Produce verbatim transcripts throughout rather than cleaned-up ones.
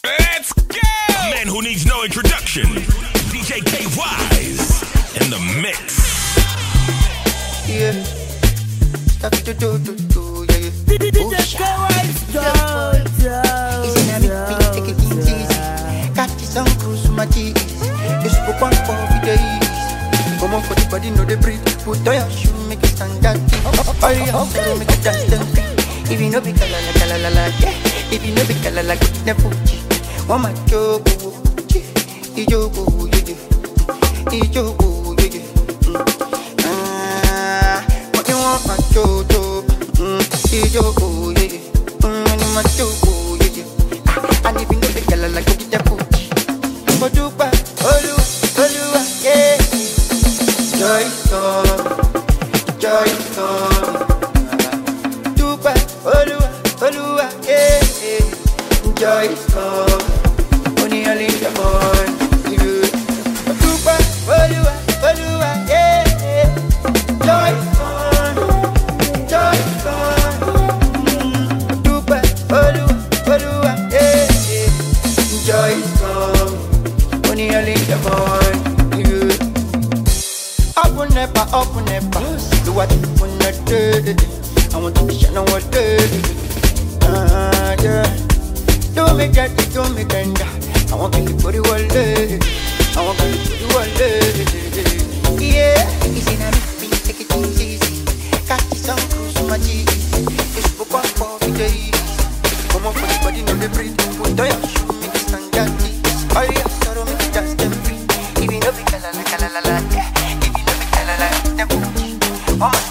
Let's go! A man who needs no introduction. D J K-Wise in the mix. Yeah. Stop to do do do yeah yeah. D J K-Wise, Easy now me me take it easy. Catch some cruise my cheese. You spoke one for the days. Come on for the body no they breathe. Put on your shoe make it stand that. All your so make it dance them free. If you know be kala la kala la la yeah. If you know be kala la good na fuji. One my joke, ijogo yeah yeah. Ijogo yeah yeah. Ah, what you want my jojo? Ijogo yeah yeah. Mm, my jogo yeah yeah. And if you know be kala la good na fuji. But do ba, olu, olu yeah. Joy come, joy come. Duba, Olua, Olua, yeah, yeah. Joy is come, only early in the morning. Duba, Olua, Olua, yeah, yeah. Joy is come, joy is come. Duba, Olua, Olua, yeah, yeah. Joy is come, only early in the morning. Up and never, up and never. Do what you wanna do. I want to be shining all day. Ah, yeah. Do me that, do me tender. I want to live for the world. I want to live for the world. Yeah. Easy now, me take it easy. Catch some cruise on my cheese. It's for one for the days. Come on for the body, no they breathe. Put on your shoe, make it stand that deep. All your sorrow, make it dance them free. If you know be kala la kala la la, yeah. If you know be kala la, them booty. Oh my.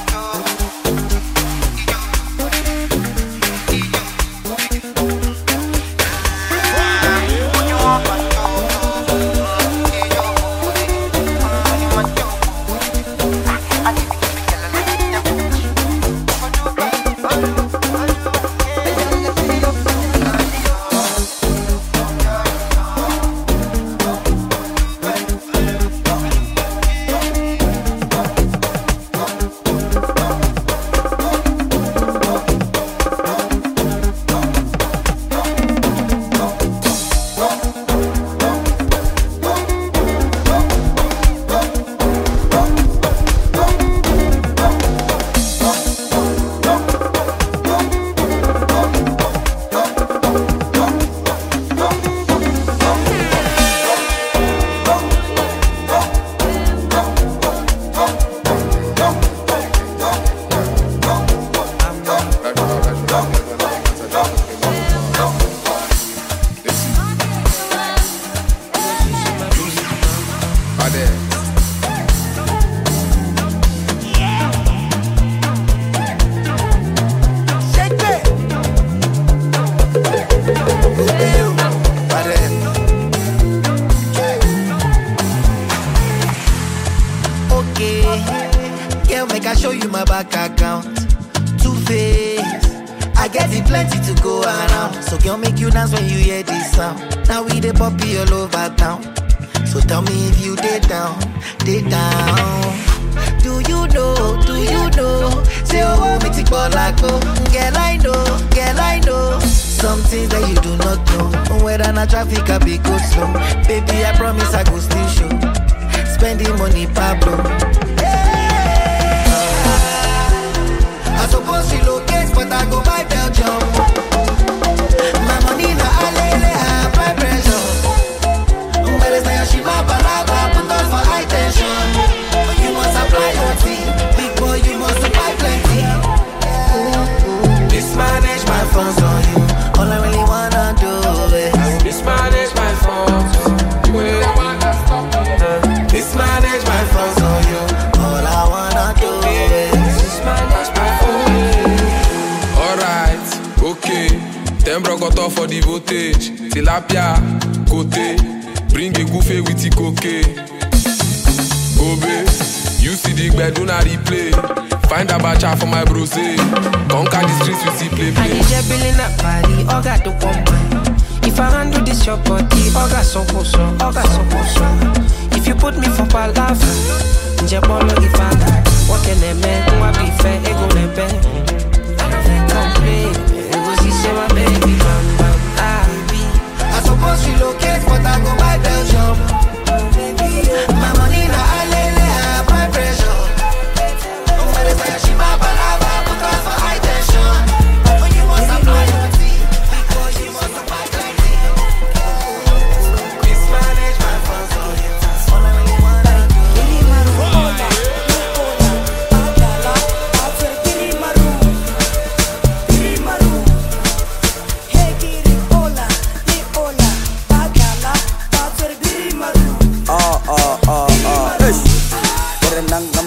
If you put me for palava, nje bolo ifanga. What can I make? What be fair? Ego nepe. Complain. Ego si se my baby. Bam bam. Ah, I suppose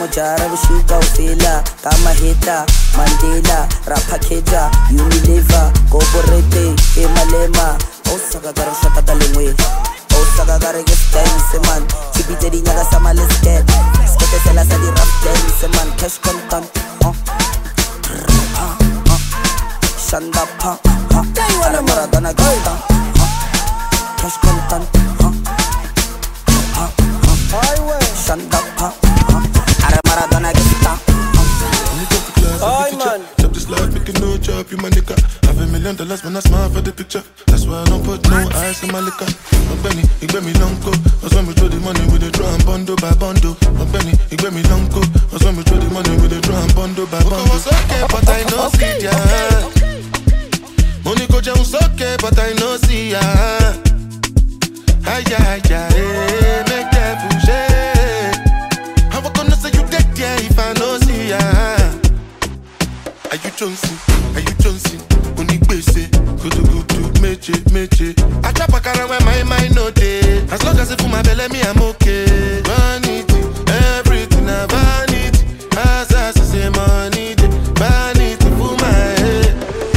Jara Vishuka Ufela, Kama Heta, Mandela, Rapakeja, Unilever, Goborete, Kemalema, Osaka Garashaka Galingwe, Osaka Garagas Dance, man, Chibiteri Nagasama Lisket, Sketesela Sadi Rap Dance, man, Cash Content, Shanda Pa, Maradona Gata, Cash Content, Shanda Pa, Maradona Gata. Oh man, chop this life, make it no chop, you my nigga. Have a million dollars when I smile for the picture. That's why I don't put no ice in my liquor. My Benny, he gave me long go. That's when we throw the money with the drum bundle by bundle. My Benny, he gave me long go. That's when we throw the money with the drum bundle by bundle. Was okay, but I know see ya. Money go down okay, but I know see ya. Ay ay ay, make that bouger. How I gonna say you dead yeah if I know see ya? Are you Johnson? Are you Johnson? Only base, go to go to meche, meche. I trap a car where my mind no day. As long as it for my belly, me I'm okay. Vanity, everything I vanity. As I say money, vanity for my head.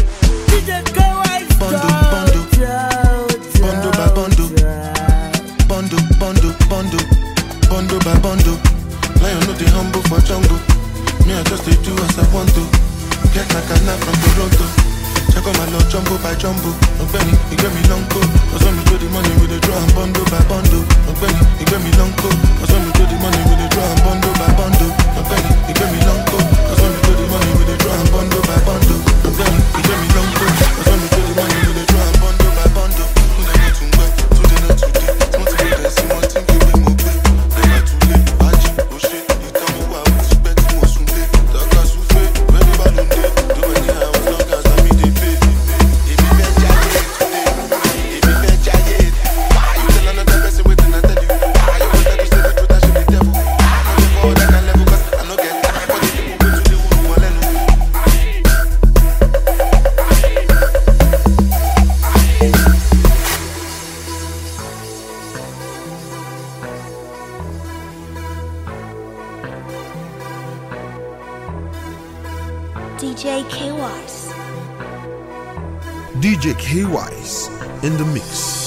Bondo, bondo, bondo by bondo, bondo, bondo, bondo, bondo by bondo. Lion no the humble for jungle. Me I just they do as I want to. Get my canna from Toronto. Check on my love jumbo by jumbo. No Benny, he gave me long go. Cause when we do the money with the drum bundle by bundle. No Benny, he gave me long go. Cause when we do the money with the drum bundle by bundle. No Benny, he gave me long go. Cause when we do the money with the drum bundle by bundle. No Benny, he gave me long go. Cause when we do the money with the drum bundle by bundle. Who they go to work, today not today. Don't think they see one thing, give me more pay. Never too late, Aji, oh shit. You tell me what I would expect, more soon late. That got so fake, very bad on day. Do anyhow as long as I meet the pay. If you bet giant today, if you bet giant, why you tell another person waiting I tell you? Why you want to say the truth, I should be devil. I don't go that kind level cause I don't get time for the people go to the woo woo and D J K-Wise. D J K-Wise in the mix.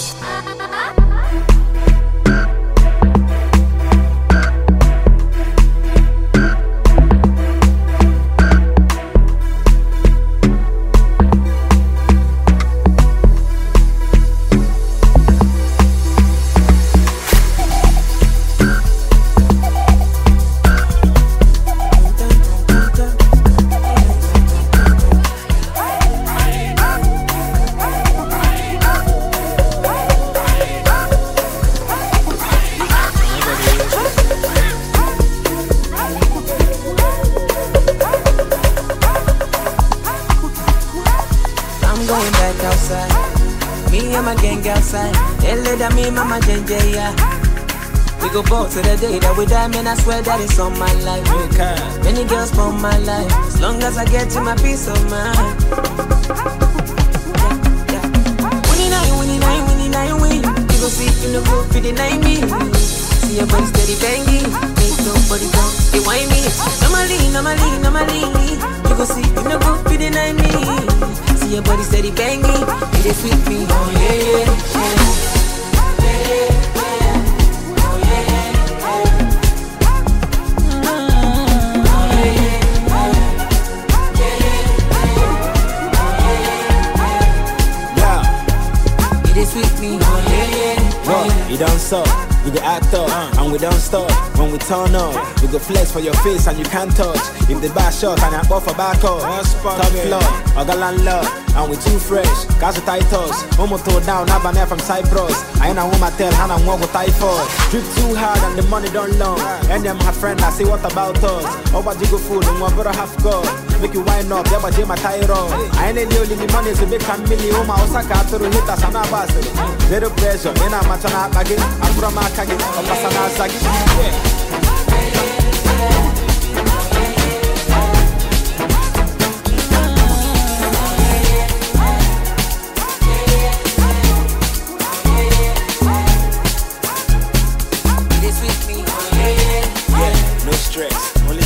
We go back to the day that we die, man, I swear that it's on my life. Okay. Many girls for my life, as long as I get to my peace of mind. Yeah, yeah. Winning nine, winning nine, winning nine, win. You go see in the group for the nine me. See your body steady banging, make nobody go. They whine me. Normally, normally, normally. You go see in the group for the nine me. See your body steady banging, it is sweet me. Oh yeah, yeah, yeah. You don't suck, we go act up, uh, and we don't stop. When we turn up, we go flex for your face and you can't touch. If the bar shot and I buffer back up, top floor, I got landlord, and we too fresh. Cause we tight us, Omo throw down, Abane from Cyprus. I ain't a woman tell Hannah walk with typhoid. Drip too hard and the money don't long. And them my friend, I say what about us? Over Jigo food and one brother half God. Make you wind up, yeah, but Jim a tyro. I ain't the only money to make a million. Oma Osaka to hit us and Abbas. Zero pressure, in a matana again. I'm from Akagi, or Pasana Sagi. No stress, only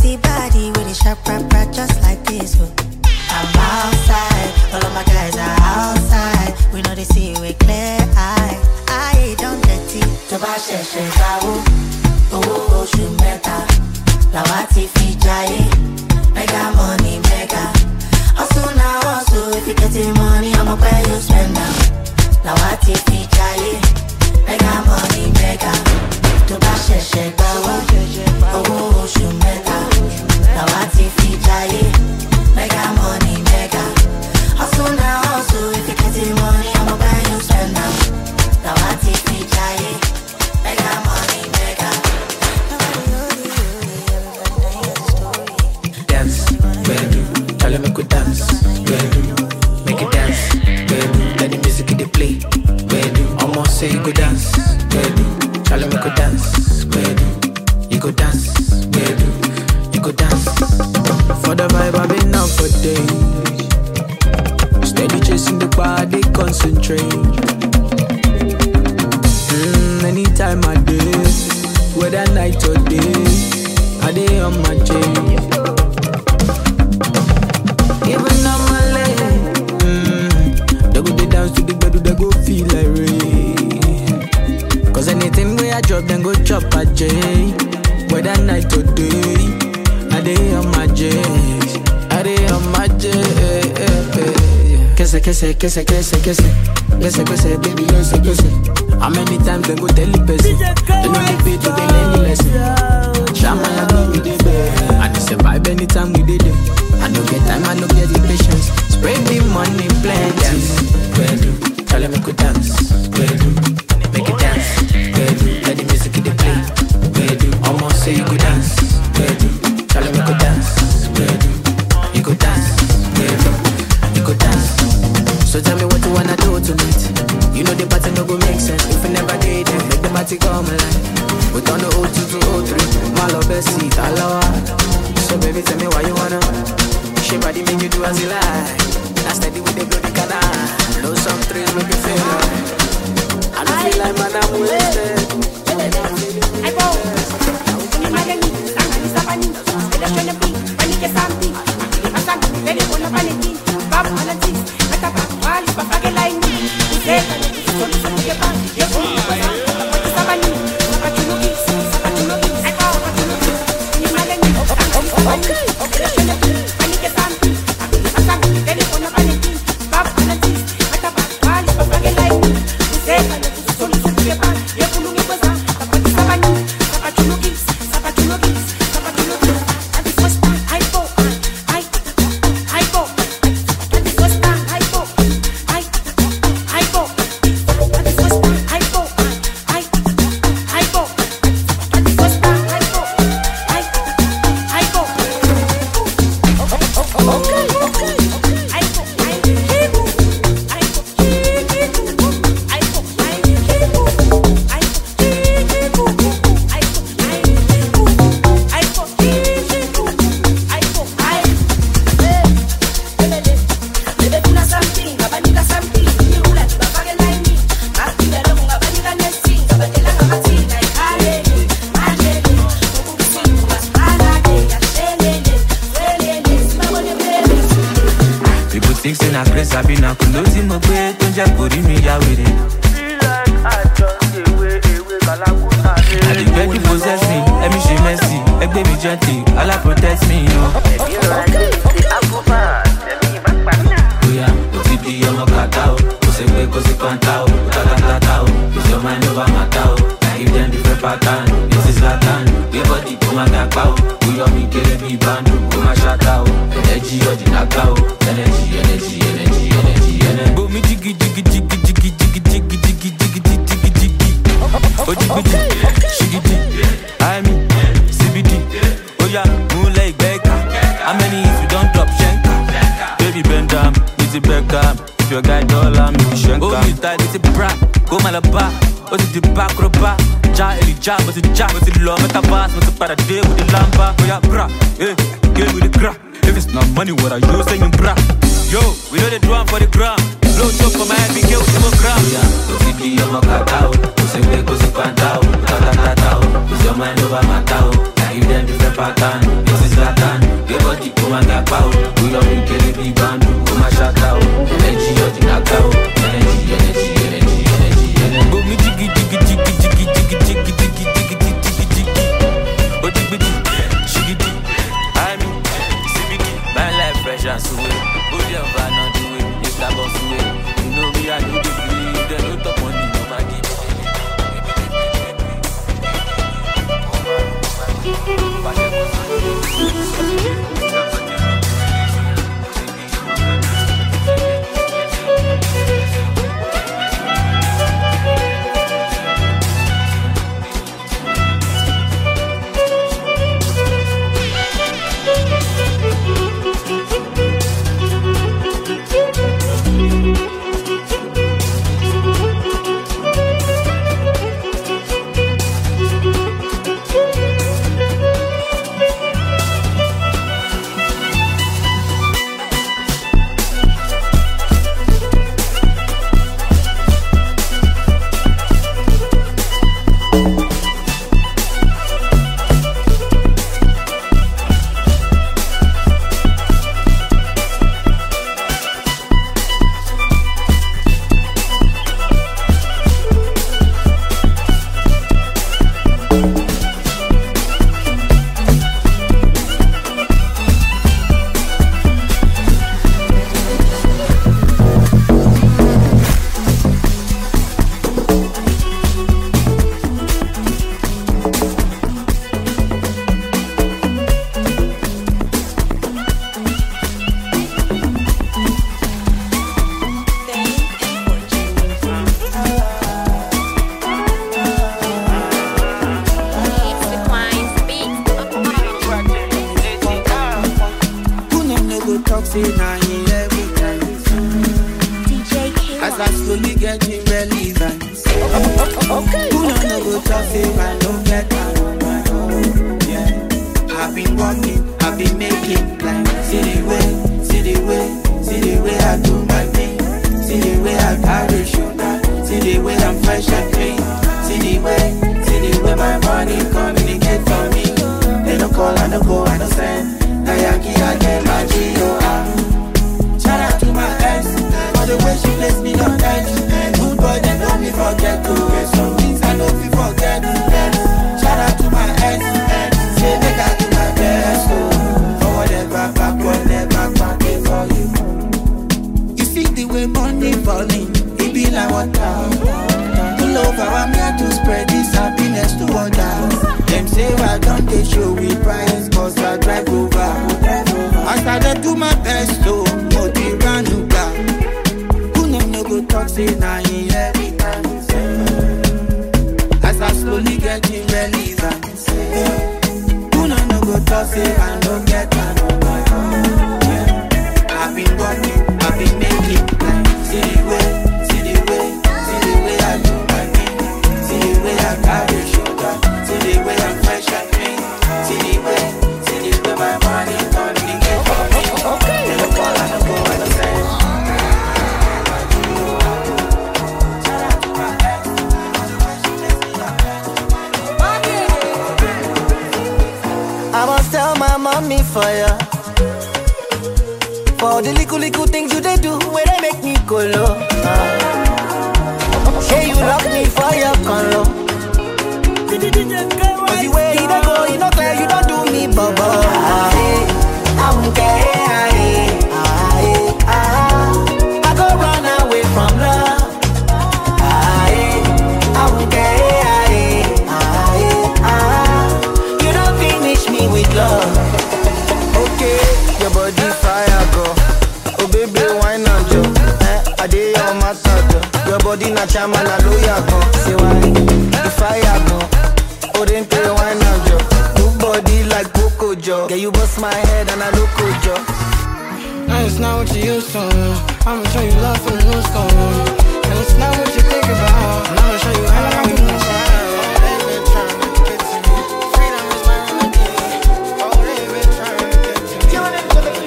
pretty body with a sharp rap rap just like this. Oh. I'm outside, all of my guys are outside. We know they see with clear eye. I don't dirty. To buy shit, shit, oh, oh, shoot, meta. Now I see feature, mega money, mega. Also now, also, if you get the money, I'ma pay you spend now. Now I see feature, mega money, mega. To buy shit, shit, oh, oh, shoot, meta. Now I see feature, mega money, mega. Also now, also, if you get the money, I'ma buy you spend now. Now I see feature, mega money, mega. Dance, baby. Tell them make we dance, baby. Make it dance, baby. Let the music in the play, baby. Almost say you go dance, baby. Tell them make we dance, baby. You go dance, baby. You go dance. For the vibe I've been out for days. Steady chasing the body, concentrate. Mm, anytime I do, whether night or day, I day on my chain. Even on my leg, mm, they go they dance to the bed, they go feel like rain. Cause anything where I drop, then go chop a J. Whether night or day, I day on my J. I day on my J. Kese, kese, kese, kese, kese. Kese, kese, baby, kese, kese. How many times they go tell the person? They know the beat, they learn the lesson. Shama, I go with the bed. And it's a vibe anytime we did it. I don't get time, I don't get the patience. Spread the money, plenty. Bedroom, tell them make we dance. Bedroom, make it dance. Bedroom, let the music in the play. Bedroom, almost say you go dance. Bedroom, tell them make we dance. Bedroom, you go dance. Bedroom, you go dance. So tell me what you wanna do tonight. You know the pattern no go make sense. If you never did it, make the party come alive. We turn the oh two to oh three. My love best seat, I love her. So baby, tell me why you wanna. She body make you do as you like. I steady with the bloody canal. Blow some trees, make you feel like. I don't feel like man, I'm wasted. I go. I go. give them different pattern. This is Zlatan, give body to my gap out. We love you, kill it, big band, go my shout out. Energy, you're the knockout. Energy, energy, energy, energy, energy. Go me jiggy, jiggy, jiggy, jiggy, jiggy, jiggy, jiggy, jiggy, jiggy, jiggy. Oh, jiggy, jiggy, jiggy. I mean, see me, my life fresh and sweet. Go there, but not do it. It's that boss way. You know me, I know the free. They don't talk money, no money.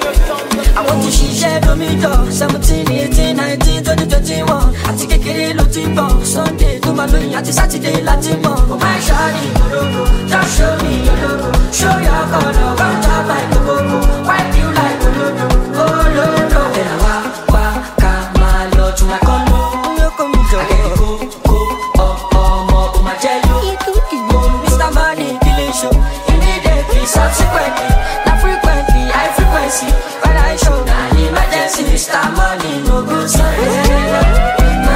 seventeen, eighteen, nineteen, twenty, twenty-one. I think I get it, look T-ball. Sunday, do my money, at Saturday, Latin ball. Oh my shawty, just show me your logo. Show your color, one job like a go-go. Wipe you like a logo, oh no no. Then I walk, walk, come my lord to my condo. You come to I get go, go, oh, oh, more, oh my jello. Mister Money, killing show. Immediately, subsequently, not frequently, high frequency. When I show, now emergency, Mister Money, no good sign.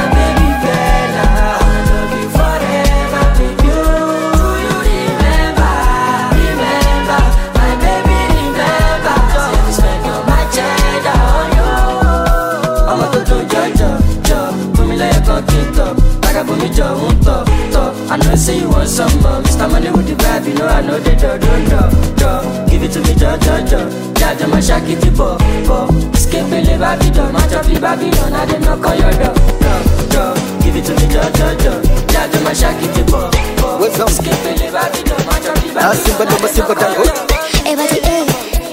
I know say you want some more. Mister Money with the vibe, you know I know the door, door, door, door. Give it to me, door, door, door. Judge my shaki tipo, po. Escape the Babylon, match up the Babylon. I didn't knock on your door, door, door. Give it to me, door, door, door. Judge my shaki tipo, po. Escape the Babylon, match up the Babylon. I didn't knock on your door. Everybody, eh.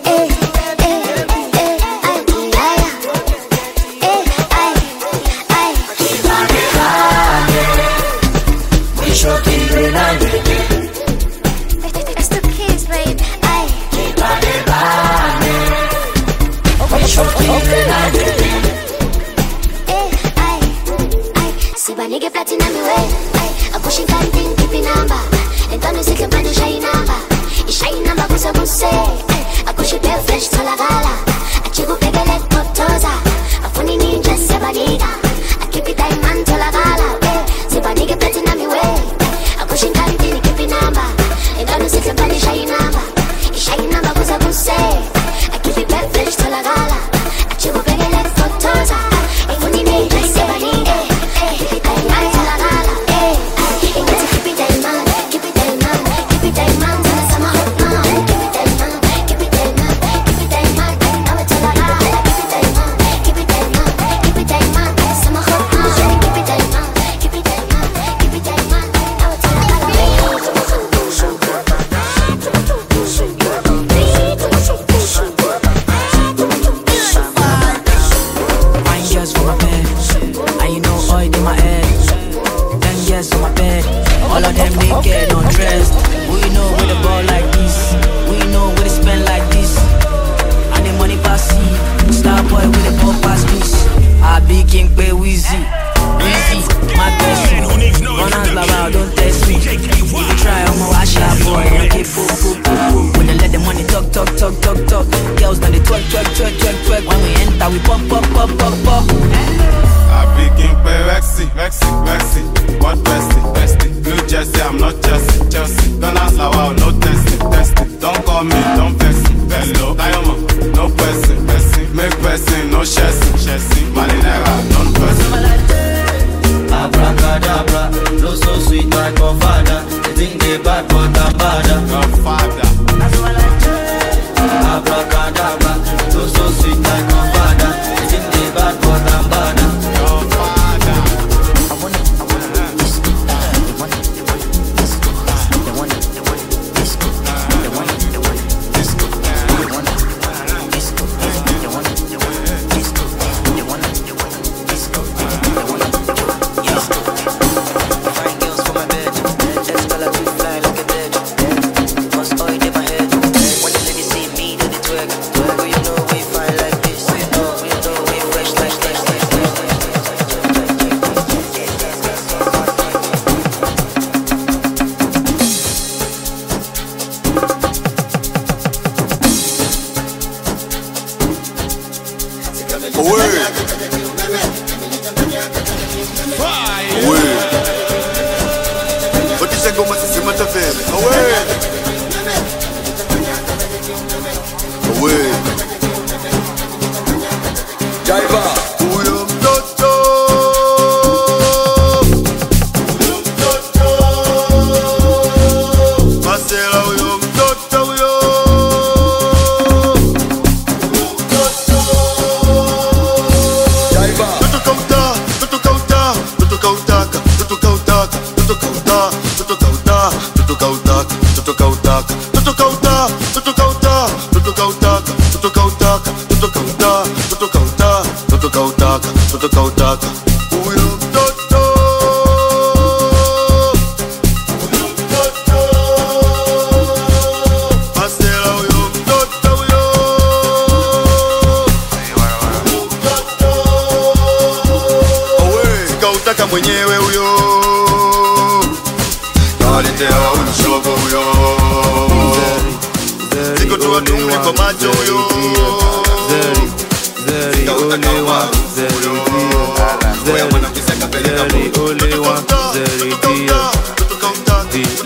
It's the kids, babe. Ay. Si va nigga platinum mi way. I'm pushing canting, keeping number. Entonces se que pone shine number. Y shine number kusa kuse. I push it bare flesh to la gala. I chigo pegele potoza. I funny ninja se va nigga. I keep it diamond to la gala. Si va nigga platinum mi way. I'm pushing canting, keeping number. Entonces se que pone shine number. Y shine number kusa kuse. I keep it bare flesh to la gala. I chigo pegele potoza. I funny ninja se va nigga. Toto kautaka, toto kautaka. Uyo mtoto Anajiita mwenyewe huyo, kawaletea unishogo huyo, siko tu watumli kwa macho huyo, sikaweka kama huyo, wewe mwana kiseka peleka huyo, tutu kaunta, tutu kaunta, tutu kaunta,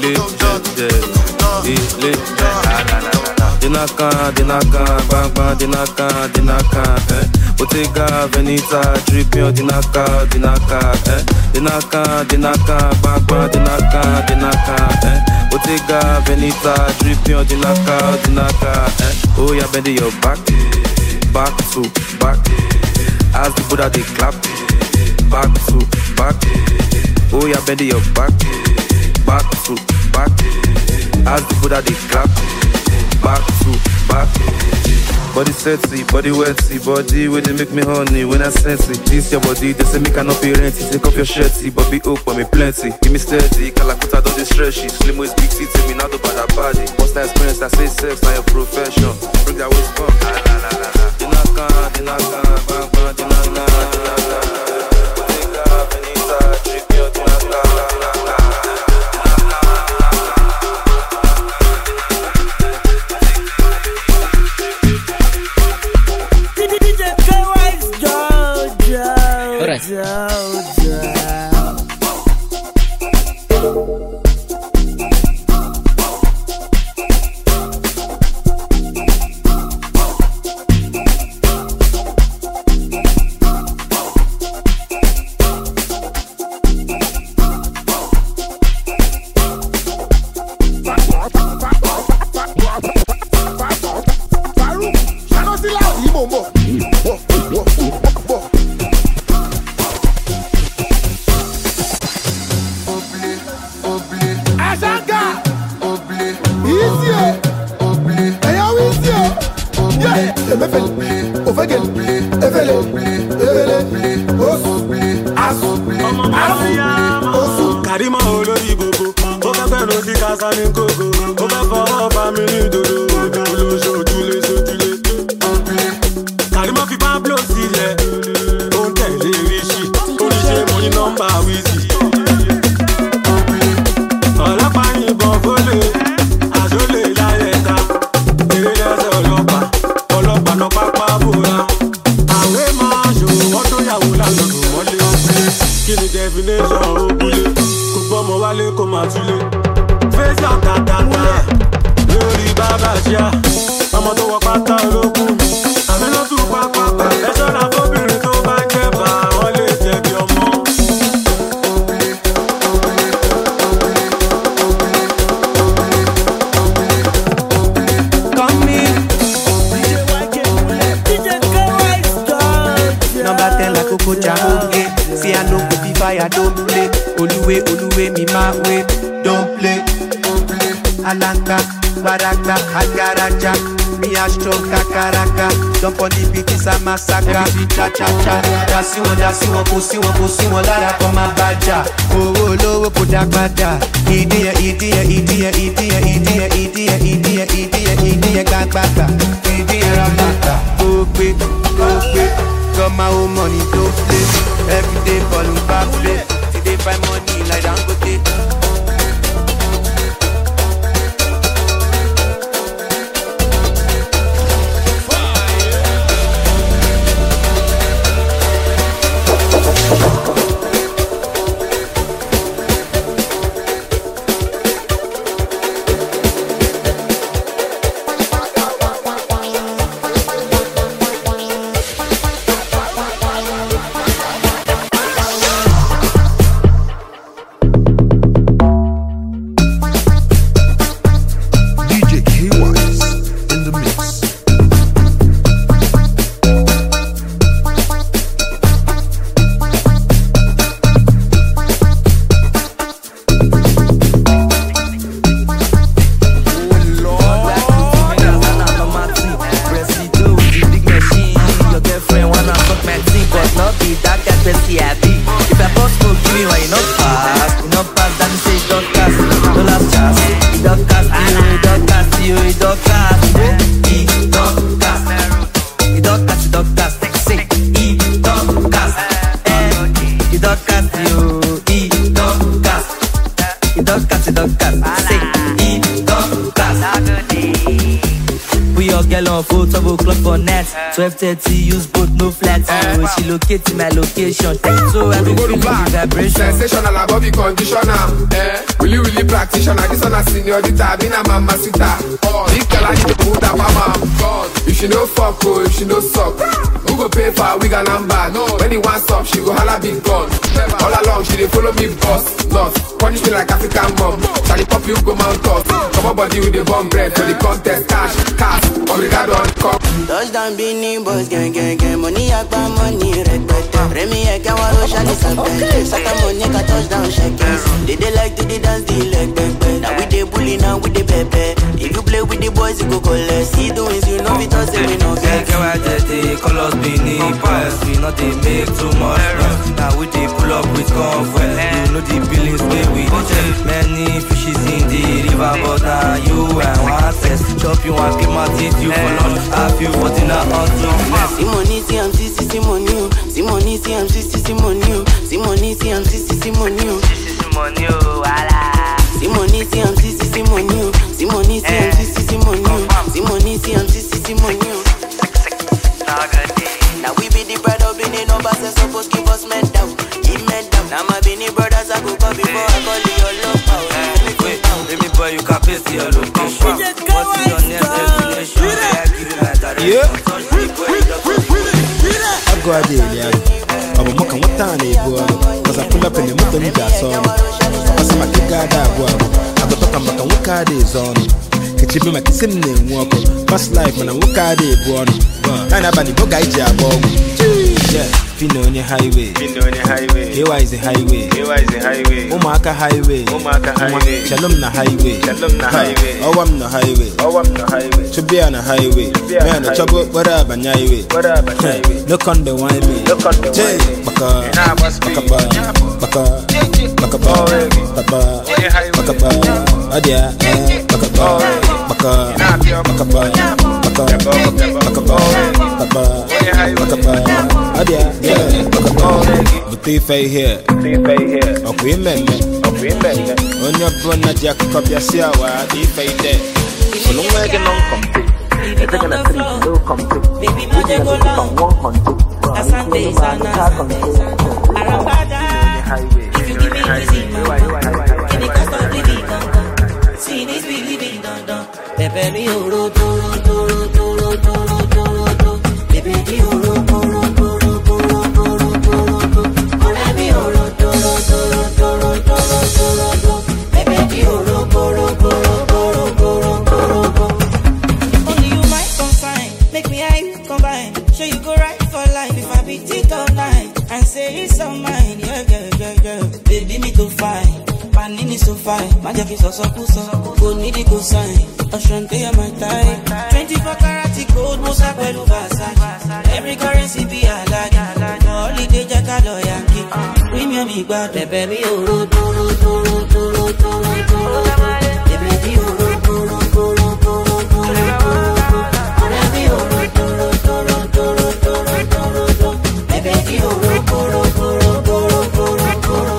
tutu kaunta. Dinaka, dinaka, bang bang, dinaka, dinaka, eh. Bottega Veneta, Tribune, dinaka, dinaka, eh. Dinaka, dinaka, bang bang, dinaka, dinaka, eh. Bottega Veneta, Tribune, dinaka, dinaka, eh. Oh yeah, bend your back, back to back. As the Buddha they clap, back to back. Oh yeah, bend your back, back to back. As the Buddha they clap. Back to back. Body sexy, body wetty, body where they make me honey when I sense it. This your body, they say me cannot be renty. Take off your shirty, but be open me plenty. Give me steady, Kalakuta don't distress you. Slim waist, big titty, me not do bad body. What's that experience? I say sex, now your profession. Bring that waist come. La la la la la. Dinaka, dinaka, bang bang, dinaka, dinaka. Bottega Veneta, Tribune, dinaka, dinaka. Massacre, cha cha cha. Dasi wọn, dasi wọn, kò sí wọn, kò sí wọn lára kan máa bàjá. Owó olówó kò dá padà. Ìdíyẹ, ìdíyẹ, ìdíyẹ, ìdíyẹ, ìdíyẹ, ìdíyẹ, ìdíyẹ, ìdíyẹ, ìdíyẹ gbàgbàgbà. Ìdíyẹ ramata. Ó gbé, ó gbé. Got my own money, don't play. Everyday ballin' back play. Today find money like Dangote. twelve o'clock for net, twelve thirty use boat no flat. Oh, she locate my location, so I be feel the vibration. Sensational above the conditioner. Eh? Really, really practitioner. This one a seniorita, been a mama sita. Oh, this girl I need to put that mama. God, if she no fuck, oh, if she no suck, who go pay for a wig and number? No, when he wants up, she go holla big gun. All along, she dey follow me boss, lost. Punish me like African mom. Charlie pop you go mount us. Come on body with the bomb bread for the contest. Cash, cash, obrigado on come. Touchdown Beanie Boys, gang, gang, gang. Money akba, money red, red. Remy Eka, Waro, Shani, Sapen. Saka money, ka touchdown, shakers. They they like to the dance, the leg, back, back. Now we dey bully, now we dey pepe. If you play with the boys, you go collect. See the wins, you know we toss them, we no get. They call us Beanie Boys. We not they make too much noise. Now we dey pull up with comfort. You know the billings way we check. Many fishes in the river, but now you and one test. Chop you and keep my teeth you for lunch. I feel for dinner on two. Simoni, see I'm sissy, Simoni. Simoni, see I'm sissy, Simoni. Simoni, see I'm sissy, Simoni. Sissy, Simoni, wala. Simoni, see I'm sissy, Simoni. Simoni, see I'm sissy, Simoni. Simoni, see I'm sissy, Simoni. Now we be the bride of Benin numbers, they supposed give us men down, give men down. Now my Benin brothers I go call before I call you your love power. Wait, baby boy, you can paste your location. What's your next destination? I give you my direction. Touch me, boy, I go a day, yeah. I'm a mock and what time they go. Cause I pull up in the mountain, that's all. I see my kid got that one. I go talk about what car is on. Catch me my kiss him name walk. Past life when I walk out there, born. And I'm a guy job. Yeah, Fino on your highway. Fino on your highway. Here is the highway. Here is the highway. Omaka highway. Omaka highway. Shalom na highway. Shalom na highway. Oh, I'm no highway. Oh, I'm no highway. To be on a highway. Man, the trouble, what up, and highway. What up, and highway. Look on the wine me. Look on the wine me. Baka. Baka. Baka. Baka. Baka. Baka. Adia. Baka. Baka. Baka. Baka. Baka. Adia, yeah, but they fay here. Okay, men, okay, men. On your brother, Jack, copy a siawa, they fay there. So long way get on complete. It's gonna see no complete. Baby, my day go long. One complete. As I say, Arabada. If you give me easy, can it cost of living? See this be living, don't don't. Pepe mi oro, toro, toro, toro, toro, toro, toro. Pepe mi oro, toro, toro. Only you might consign, make me high combine. Sure you go right for life if I beat it all night and say it's all mine. Yeah, yeah, yeah, yeah. Baby, me go fine. Panini so fine. My jacket so so so. Go need it go sign. Ashante my tie. Twenty-four karat gold, most I will Versace. Every currency be a like. Holiday jacket or Yankee. Premium me bad. Baby, oh, ro, ro, ro, ro, ro, ro, ro, ro. Baby, oh, ro, ro, ro, ro, ro, ro, ro. Baby, oh, ro, ro, ro, ro, ro, ro, ro. Baby, oh, ro, ro, ro, ro, ro, ro, ro.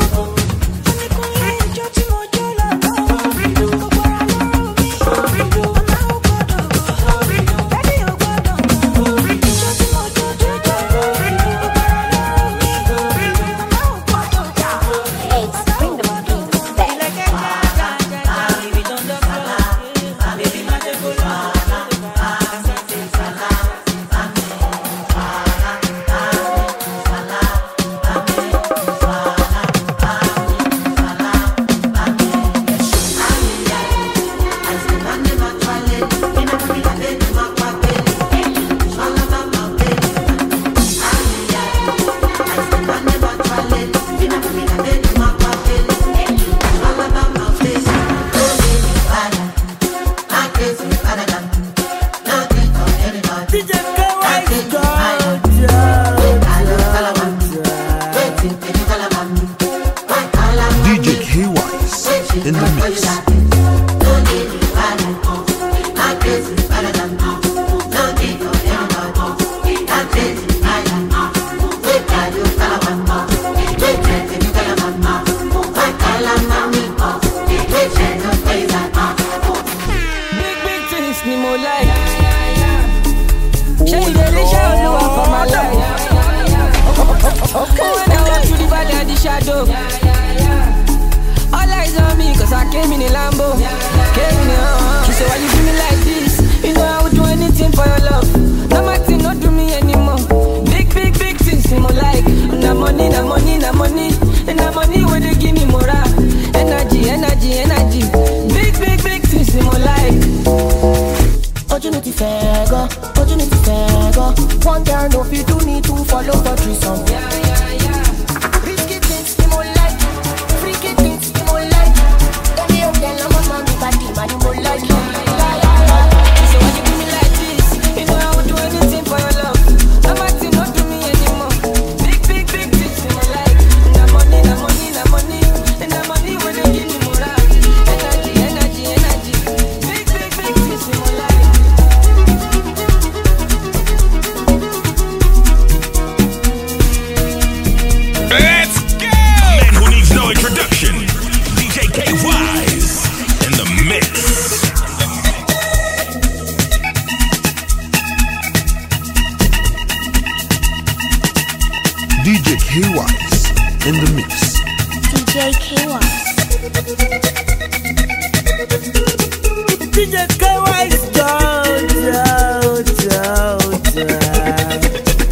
shadow. Yeah, yeah, yeah. All eyes on me, cause I came in a Lambo. Yeah, yeah, came in a She said, why you do me like this? You know I would do anything for your love. No matter, not do me anymore. Big, big, big things, you more like. Na money, na money, na money. And na money when they give me more. Energy, energy, energy. Big, big, big things, you more like. Opportunity fair go, opportunity fair go. One girl no fit do me to follow for threesome. Yeah, yeah, yeah. Risky things, you more like. Freaky things, you more like. Every young girl, I'm a man, big body, man, you more like. Yeah, yeah, yeah. So when you do me like this, you know I would do anything for your love. No matter, not do me anymore. Big, big, big things, you more like. Na money, na money, na money. And na money when they give me more. Energy, energy, energy. Big, big, big things, you more like. Let's go! Man who needs no introduction. D J K-Wise in the mix. D J K-Wise in the mix. D J K-Wise. D J K-Wise down, down, down, down.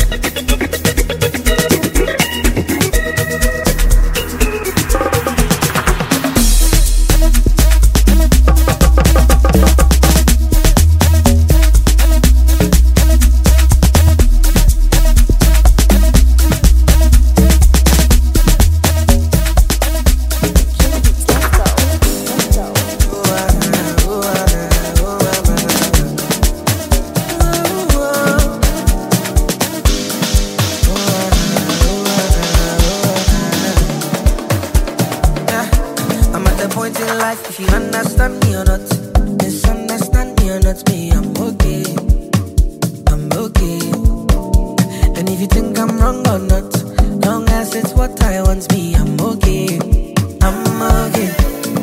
If you understand me or not, misunderstand me or not, me, I'm okay, I'm okay. And if you think I'm wrong or not, long as it's what I want, me, I'm okay, I'm okay.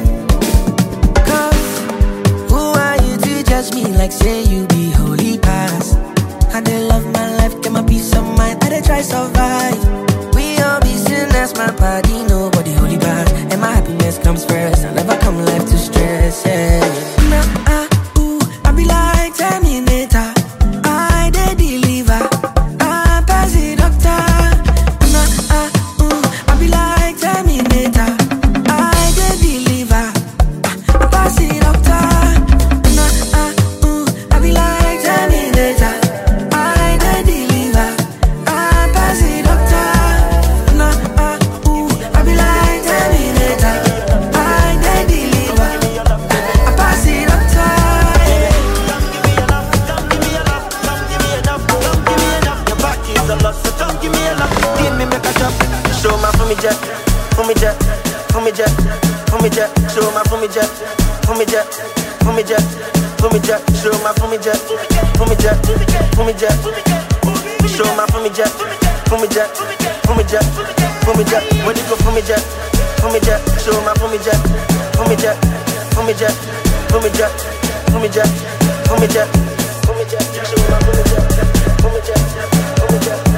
Cause who are you to judge me like say you be holy past? I dey love my life, get my peace of mind, I dey try survive. We all be sinners, my body, nobody holy bad. And my happiness comes first, I never come life to stress, yeah. Nah, ah, ooh, I be like Terminator, I dey deliver, I pass it doctor. Nah, ah, ooh, I be like Terminator, I dey deliver, I pass it doctor. Nah, ah, ooh, I be like Terminator, I dey deliver, I pass it doctor. Nah, ah, ooh, I be like Terminator, I dey deliver, I pass it doctor. Give me make a shop, show my for me jet, for me jet, for me jet, for me jet, show my for me jet, for me jet, for me jet, for me jet, show my for me jet, for me jet, for me jet, show my for me jet, for me jet, for me jet, for me jet, when you go for me jet, for me jet, show my for me jet, for me jet, for me jet, for me jet, for me jet, for me jet, for me jet, show my for me jet, for me jet, for me jet.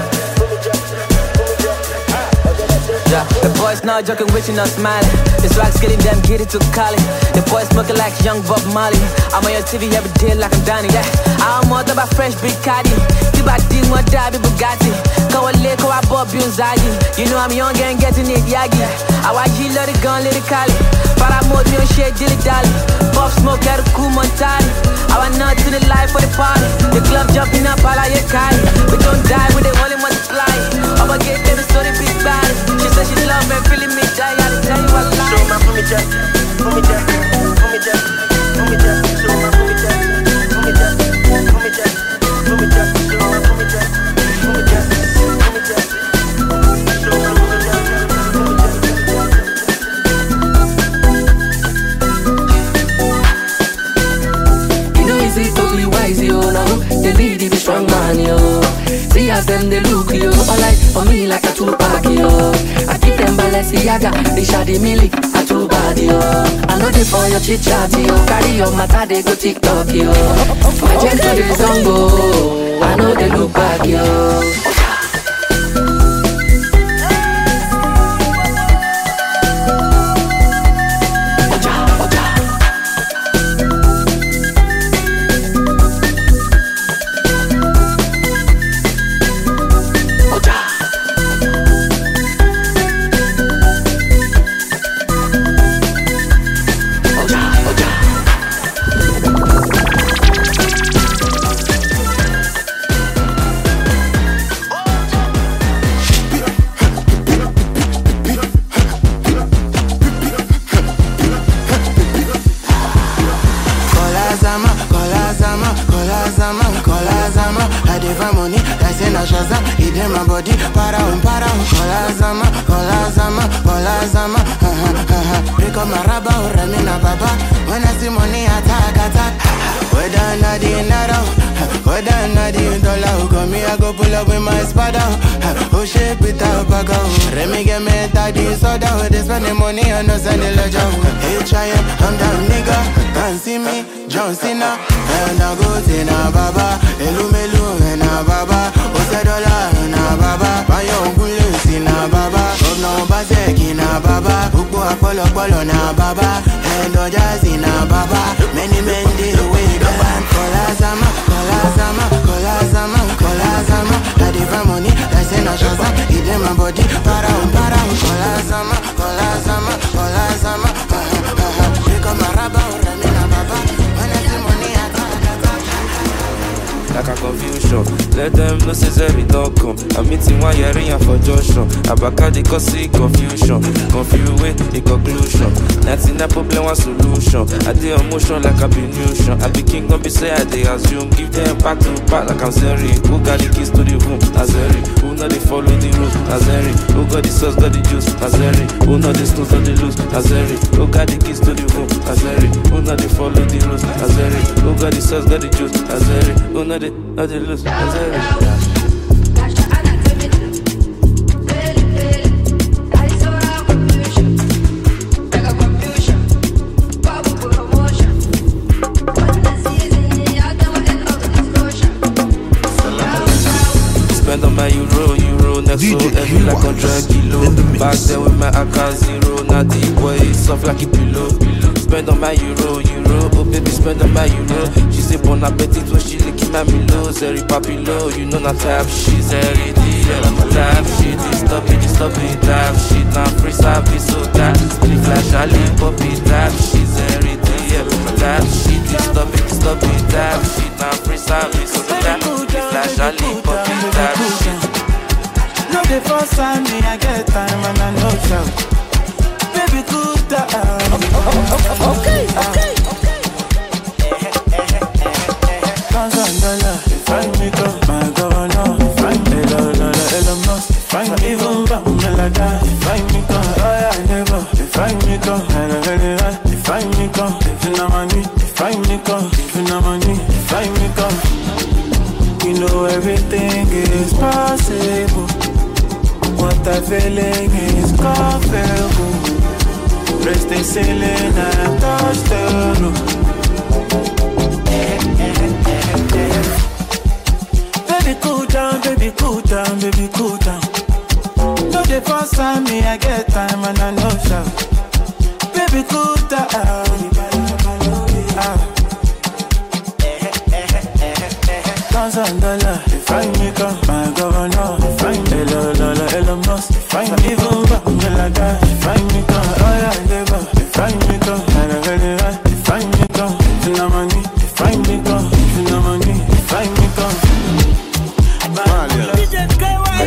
Yeah, the boys now joking, wishing, not smiling. This rock's getting them, get it to Cali. The boys smoking like young Bob Marley. I'm on your T V every day like I'm dining, yeah. I'm more about fresh big caddy. Tiba ding one die Bugatti. Go a lick or I bought Bunzagi. You know I'm young and getting it yagi. I watch you let it gun, let it cali. But I'm more than shit, dilly dally. Pop smoke at a cool Montana. I want nuts to the life for the party. The club jumping up, all I get we don't die, we they only multiply. I'ma get them so they big body. She said she love me, feeling me die. I tell you I lie. Show my for me jet, for me jet, for me jet, for me jet. Show my for me jet, for me jet, for me jet, for me jet. Show my for me jet, for me jet, for me jet. Show my for me jet, for me jet. You know it's totally wise, yo. Now they lead the strong man, yo. See as them they look, yo. All like for me like a Tupac, yo. I keep them Balenciaga, they shady milli, a too bad, yo. I know they for your chit chat, yo. Carry your matter, they go TikTok, yo. My gentle they zongo, I know they look back, yo. different money, I say na Shazam. It in my body, para um, para um. Kola zama, kola zama, kola zama. Ha ha ha ha. Pick up my rubber, remi na baba. When I see money, attack, attack. Whether na the naira, whether na the dollar, come me I go pull up with my spada. Oh shit, without bago. Remi get me daddy soda. They spend the money and no send the ledger. Hey Cheyenne, I'm down nigga. Can't see me, John Cena. And I go to na baba. Elu melu na baba. Ose dollar na baba. Bayo gulu si na baba. Obno bazeki na baba. Ukbo apolo polo na baba. And ojazi na baba. Many men dey away the band. Kola zama, kola zama, kola zama, kola zama. I different money, I say na Shazam. It in my body, para um, para um. Kola zama, kola zama, kola zama. Ha ha ha ha. Pick up my rubber, remi na baba. When I see money, I talk, I talk. Like a confusion, let them know say Zeri don't come. I'm meeting one year in for Joshua. Abakadi cause see confusion, confuse with the conclusion. Nothing a problem, one solution. I dey emotion like I be nutrition. I be king, don't be say I dey assume. Give them back to back like I'm Zeri. Who got the keys to the room? Azeri. Who know they follow the rules? Azeri. Who got the sauce, got the juice? Azeri. Who know the snooze, got the loose? Azeri. Who got the keys to the room? Azeri. Who know they follow the rules? Azeri. Who got the sauce, got the juice? Azeri. Who know they know the loose? Azeri. Spend on my euro, euro next to every like one hundred kilo. Back there with my A K zero, now the boy is soft like a pillow. Spend on my euro, euro, oh baby spend on my euro. She say bon appetit when she licking my milo. Zeri papilo, you know not type shit. Zeri deal, type shit. Stop it, stop it, type shit. Now free service, so that split flash, I leave poppy, type shit. Zeri deal, type shit. Stop it, stop it, type shit. Now free service, so that split flash, I leave poppy, type shit. No, the first time me I get time and I know shout. Baby, cool down. Okay, okay, okay. Thousand dollar, if I make up my governor, if I make up Elon Musk, if I even back Melada, if I make up, oh yeah, never. If I make up, if I make up, if you know money, if I make up, if you know money, if I make up, you know everything is possible. What I'm feeling is comfortable. Raise the ceiling and touch the roof. Baby cool down, baby cool down, baby cool down. No the first time me I get time and I know shout. Baby cool down. Ah. Thousand dollar, if I make up my governor, if I make up Elon Musk, if I even back Melada, if I make up, oh yeah, never. If I make up, if I make up, if you know money, if I make up, if you know money, if I make up. D J K Y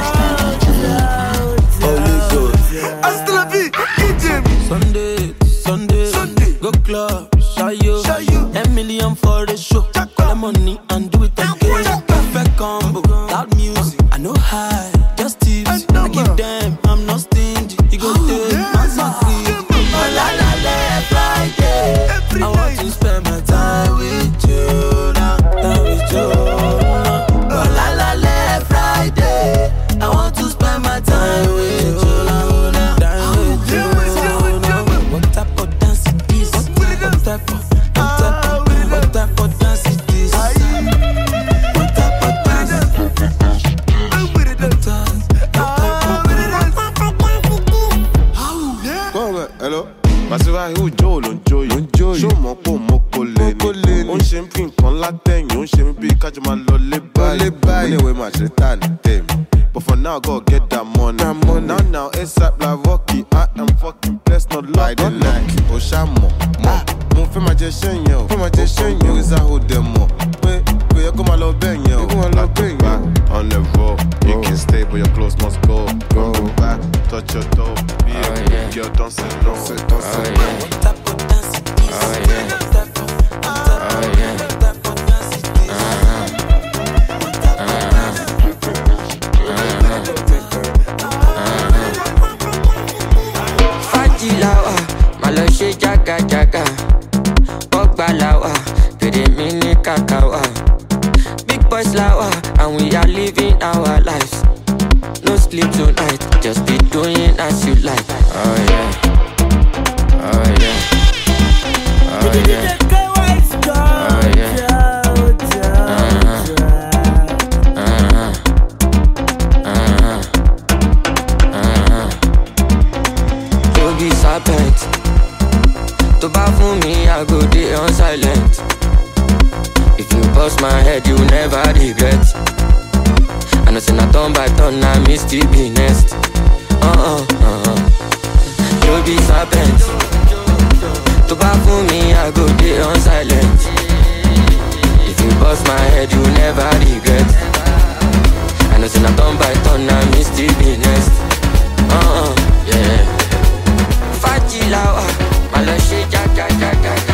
Holy God, hasta la vie, Sunday, Sunday, Sunday, go club, shy you, ten million for the show, call the money and do it again. Perfect combo, loud music, I know high, just tips, I give them, I'm not stingy. You go take my free. Oh la la la, Friday, I want to spend my time with you now, time with you now. Oh la la la, Friday, I want to spend my time with you now, time with you now. What type of dance it is? What type of, what type of, what type of dance it is? What type of dance? Hello? Masiva who Joe ló ń jó yìí. Ṣó mọ̀ pò mọ́ kó lé ní. Ó ń ṣe ń fi nǹkan látẹ̀yìn. Ó ń ṣe mí bí kájọ máa lọ lé báyìí. Ó lè wé màá ṣe tá ní tèmi. But for now, gotta get that money. Now, now, ASAP like Rocky. I am fucking blessed, not lucky. Not lucky. Oh, Shamo, mo. Mo fẹ́ máa jẹ ṣẹ́yìn o. Fẹ́ máa jẹ ṣẹ́yìn o. Ìsà ò dẹ̀ mọ̀. Pé kò yẹ kó máa lọ bẹ́yìn o. Kó máa lọ bẹ́yìn o. On the road, you can stay, but your clothes must go. Go back, touch your toe. Be a good girl, don't say no. Don't say no. Oh yeah. Oh yeah. living our lives. No sleep tonight, just be doing as you like. Oh yeah, oh yeah, oh yeah, oh yeah. Uh-huh. Uh-huh. Uh-huh. You be serpent. To buy for me, I go day on silent. If you bust my head, you never regret. I know say na turn by turn, I miss the be next. Uh-uh, uh-uh. You be serpent. To buy for me, I go day on silent. If you bust my head, you never regret. I know say na turn by turn, I miss the be next. Uh-uh, yeah. Fajilawa, malo she ja ja ja ja ja.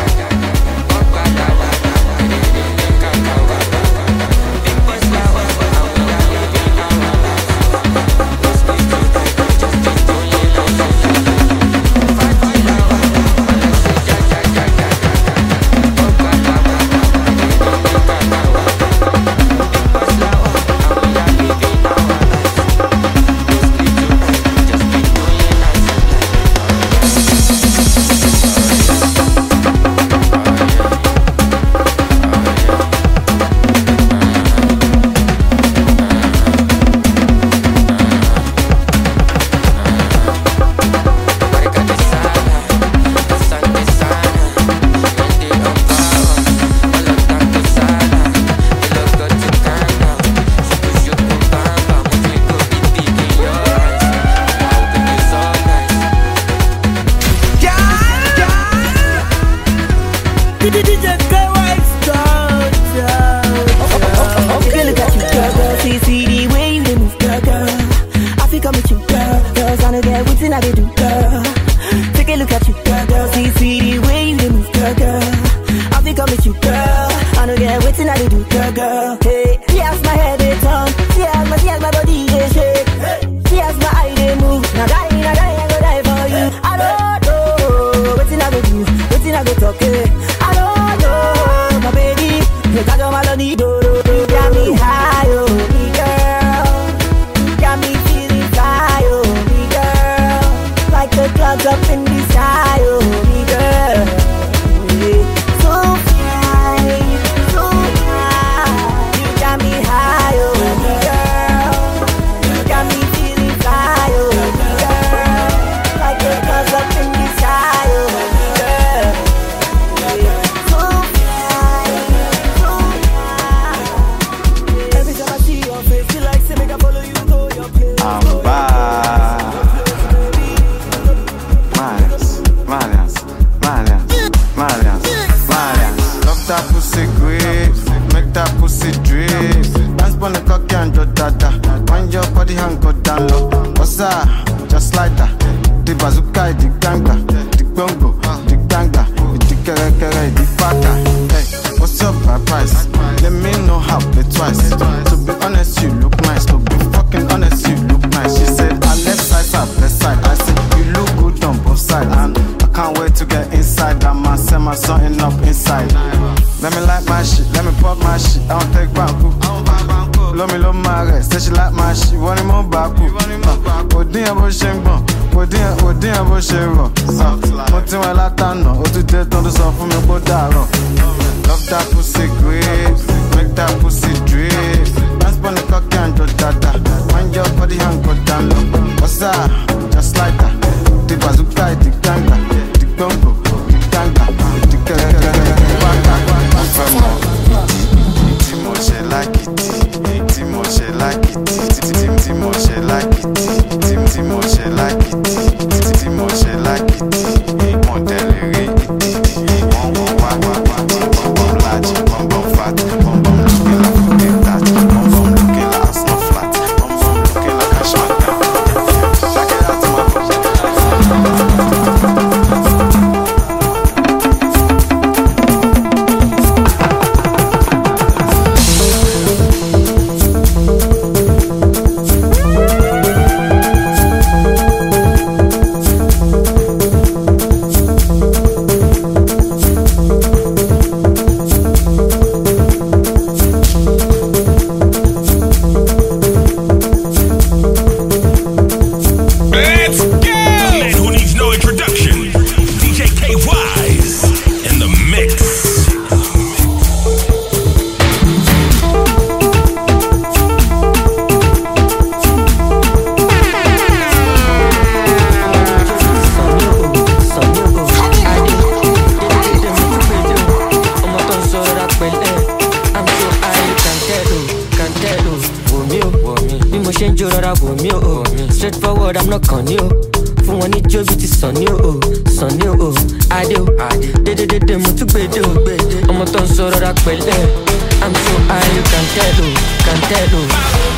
change your rara for me, oh. Straightforward, I'm not con you. For one it job it is sunny, oh, sunny, oh. I do, de de de de mo tu gbe do, I'm a ton so rara pele. I'm so high, you can tell, oh, can tell, oh.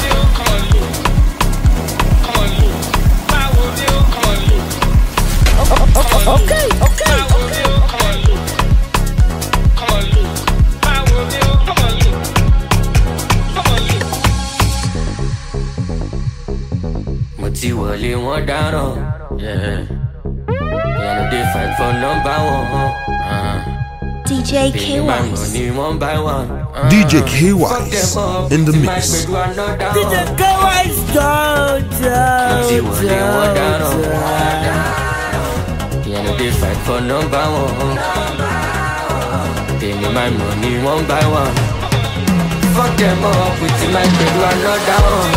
Okay, okay, okay. Moti wale one down, yeah. Yeah, they fight for number one. Uh. D J K Wise. Money one by one. Uh. D J K Wise in the mix. D J K Wise, down, down, Moti wale one down. Yeah, they fight for number one. Pay me my money one by one. Fuck them up with my bed, one not down.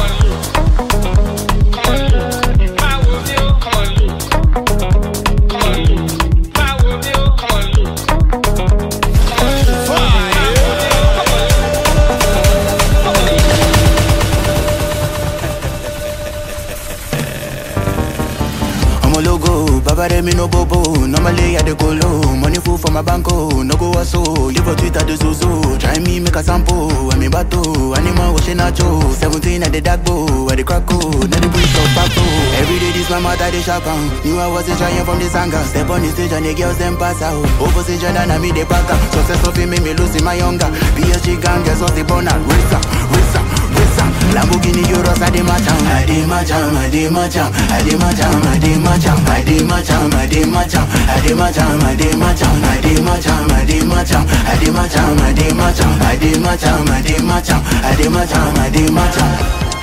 Baba de me no bobo, normally I de go low. Money full for my banco, no go aso. Live for Twitter the zozo, try me make a sample. I me bato, animal washing nacho. Seventeen at the dark bow, at the crack code, now the breeze of Paco. Every day this my mother they sharp on. Knew I wasn't trying from the sanga. Step on the stage and the girls them pass out. Opposition and I me the packer. Success of it make me lose in my younger. P S G gang, guess what's the bonus? Racer, racer, racer. Lamborghini Euros, I dey my jam, I dey my jam, I dey my jam, I dey my jam, I dey my jam, I dey my jam, I dey my jam, I dey my jam, I dey my jam, I dey my jam, I dey my jam, I dey my jam, I dey my jam, I dey my jam, I dey my jam, I dey my jam, I dey my jam.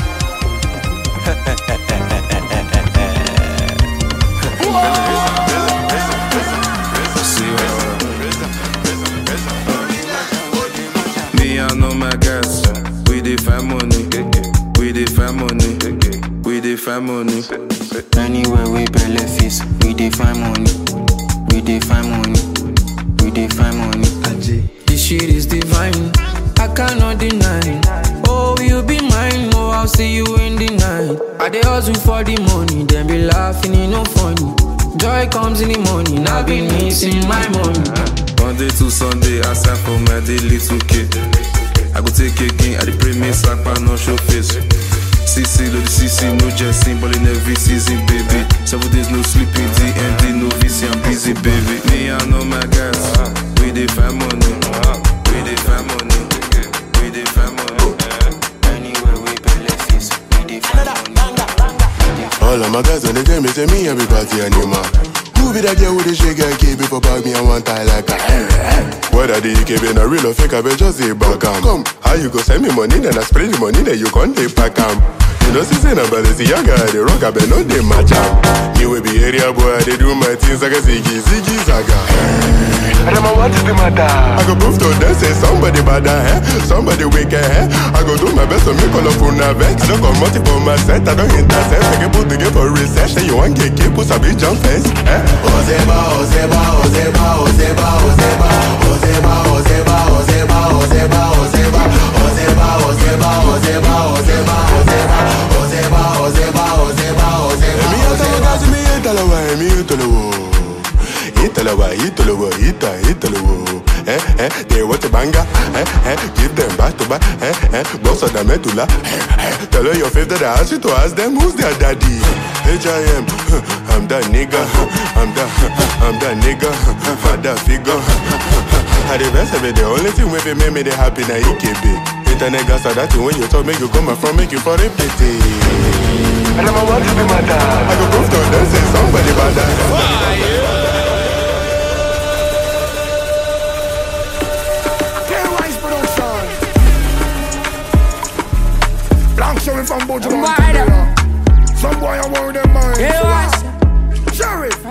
Me I know my guys. We dey find money, we dey find money, we dey find money. Anywhere we belly feast, we dey find money, we dey find money, we dey find money. This shit is divine, I cannot deny. Oh, you be mine, oh, I'll see you in the night. I dey hustle for the money, then be laughing, it no funny. Joy comes in the morning, I've been missing my money. Monday to Sunday, I sign for my daily two K. I go take again, I dey pray me sack, but no show face. C C, load the C C, no Jesse, ball in every season, baby. Seven days, no sleeping, D M D, no V C, I'm busy, baby. Me, I know my guys, we dey find money, we dey find money, we dey find money. Anywhere we belly feast, we dey find money. All of my guys when they tell me, say me everybody animal. Who be that girl with the shake and keep it for bag me and one tie like a whether the E K B na real or fake, I bet just say back am. Come, how you go send me money, then I spray the money, then you can't take back am. You know, see, say, na Balenciaga, the rock, I bet no they match am. Me will be area boy, they do my things like a ziggy, ziggy, zaga. Rema, what is the matter? I go prove to them, say somebody bad, eh? Somebody wicked, eh? I go do my best to make all of una vex. I don't come multi for my set, I don't intercept. I can put together for research, say you want get keep, put a big jump fence, eh? Ozeba, Ozeba, Ozeba, Ozeba, Ozeba, Ozeba, Ozeba, Ozeba, Ozeba, Ozeba, Ozeba, Ozeba, Ozeba, Ozeba, Ozeba, Ozeba, Ozeba, Ozeba, Ozeba. Emi atalawa, emi atalawa, emi atalawa. Italawa, Italawa, Ita, Italawa. Eh, eh, they want a banger. Eh, eh, give them back to back. Eh, eh, boss of the medulla. Eh, eh, tell her your favorite. I ask you to ask them who's their daddy. H I M, I'm that nigga. I'm that, I'm that nigga. Father figure. I the best of it. The only thing with it make me they happy na E K B. Internet gas are that thing when you talk make you come from make you for a pity. I don't know what to be matter. I go prove to them say somebody bad. Why? Sheriff from Bojo some boy I want them mind. Yeah, so Sheriff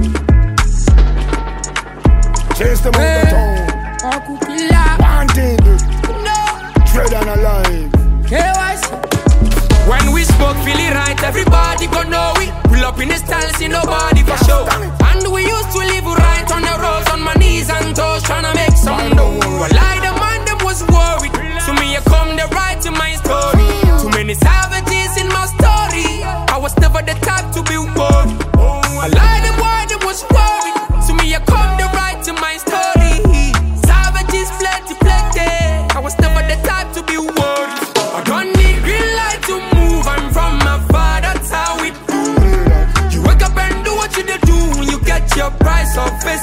chase them hey. Out the town. Wanted no Dread and alive. Yeah, when we spoke feel it right, everybody gon' know we pull up in the style, see nobody for show. And we used to live right on the roads, on my knees and toes, tryna make some dough. Well, I the man them was worried, so me I come the right to my story. Too many savages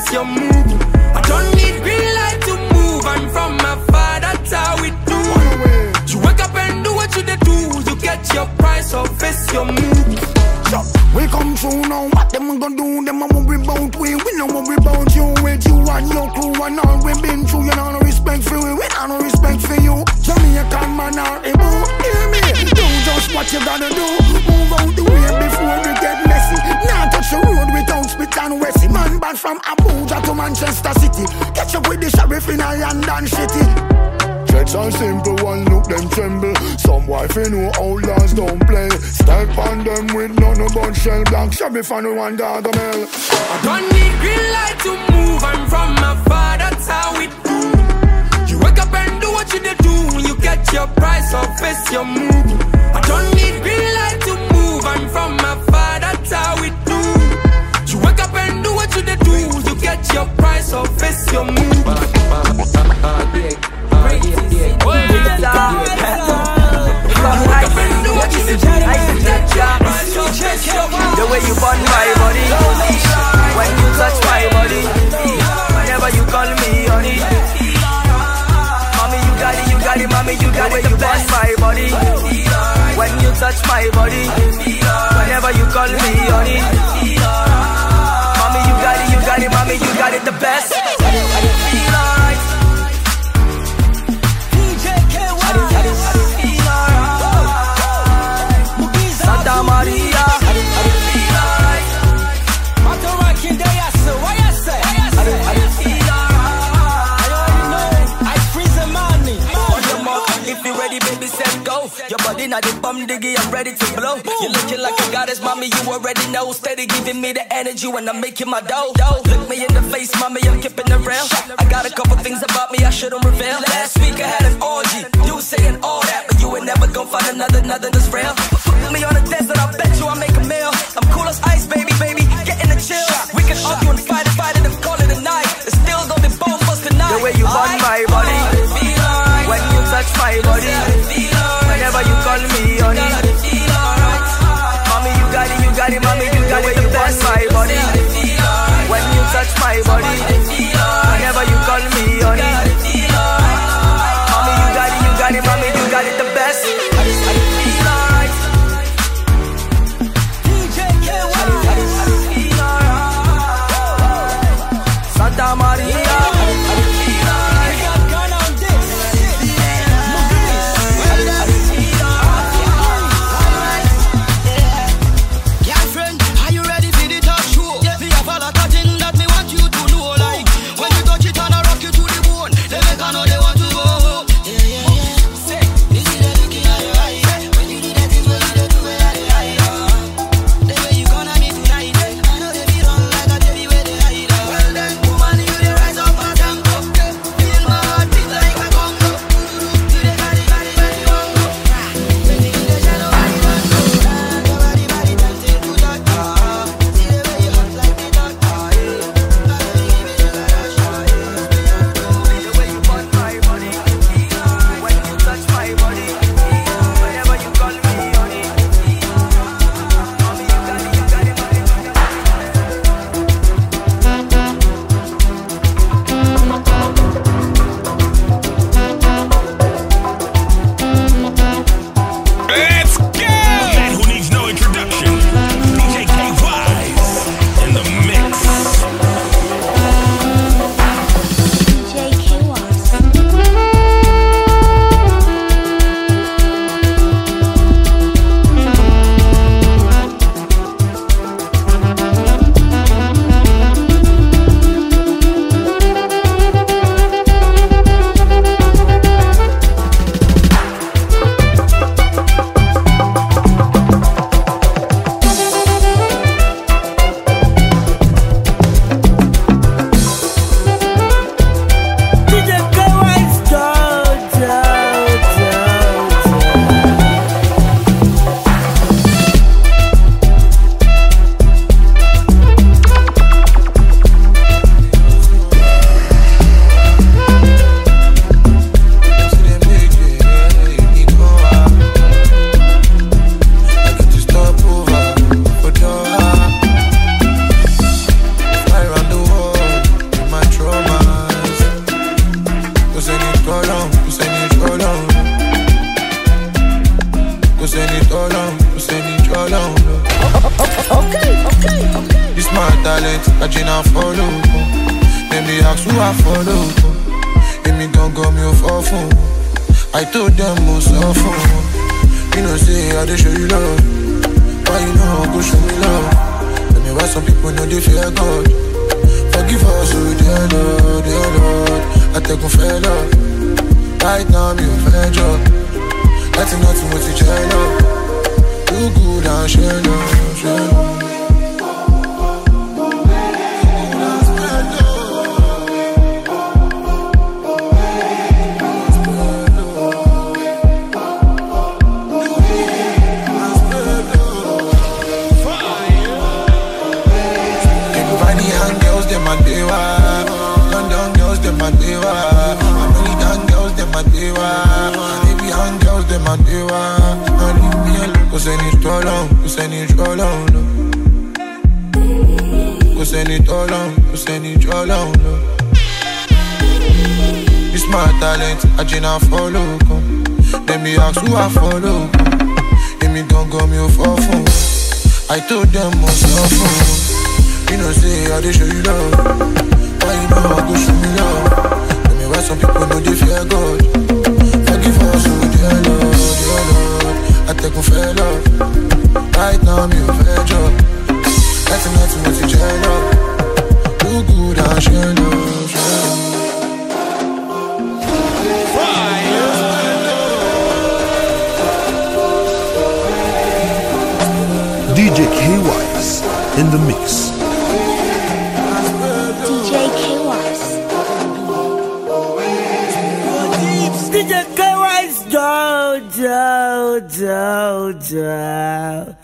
face your move. I don't need green light to move. I'm from my father, that's how we do. You wake up and do what you they do. You get your price or face your move. We come through now, what them gonna do? Them a worry about we, we no worry about you. With you and your crew and all we been through. You know no respect for we, we know no respect for you. Jamaican man are able, hear me. Do just what you gotta do. Move out the way before we get messy. Now touch the road without spit and Wessie. Man bad from Abuja to Manchester City. Catch up with the sheriff in a London city. Threats are simple, one look them tremble. Some wife you know outlaws don't play. Step on them with none about shell black. Sheriff and one Gargamel. I don't need green light to move. I'm from my father, that's how we do. You wake up and do what you they do. You get your price or face your move. I don't need green light to move. I'm from my father, that's how we do. You wake up and do what you they do. You get your price or face your move. The way you burn my body, when you touch my body, whenever you call me honey. Mommy, you got it, you got it, mommy, you got it. The way you burn my body, when you touch my body, whenever you call me honey. Mommy, you got it, you got it, mommy, you got it the best. Feel alright. Santa Maria, feel alright. Mato rocking day, I say, why I say? Feel alright. I already know. I freeze the money. On your mark, if you ready, baby, set go. Your body not the bum diggy, I'm ready to blow. You looking like a goddess, mommy, you already know. Steady giving me the energy when I'm making my dough. Look me in the face, mommy, I'm keeping it real. I got a couple things about me I shouldn't reveal. Last week I had an orgy, you saying all that, but you ain't never gonna find another, nothing that's real. Put me on the desert, I bet you I'll make a meal. I'm cool as ice, baby, baby, get in the chill. We can argue and fight and fight it and call it a night. It's still gonna be both of us tonight. The way you burn my body, when you touch my body, whenever you call me honey. Mommy, you got it, you got it, mommy, you got it. The way you burn my body, when you touch my body, whenever you call me honey. Mommy, you got it, you got it, mommy, you got it the best. Feel alright. Santa Maria, feel alright. Yeah, friend, are you ready for the talk show? We have a lot of things that me want you to know, like Go send it all on, go send it all on. Okay, okay, okay. This my talent, I just follow. Let me ask who I follow. Let me gon' go me for phone. I told them most often. You know say I dey show you love. Why you know go show me love? Let me why some people know they fear God. Forgive us, oh dear Lord, dear Lord. I take one fair love. Right now I'm your fair job. That's nothing but each other. Too good and share love, share love. London girls, them my dewa. American girls, them my dewa. Arabian girls, them my dewa. And leave me alone, cause I need all on, cause I need all on. Cause I need all on, cause I need all on. This my talent, I just follow. Let me ask who I follow. Let me gon' go me for phone. I told them myself. You know, say I dey show you love. Why you know I go show me love? Tell me why some people know they fear God. Forgive us, oh dear Lord, dear Lord. I take one fair love. Right now I'm your fair job. That's nothing but each other. Do good and share love, share love. D J K-Wise in the mix. D J K-Wise, Joe, Joe, Joe, Joe.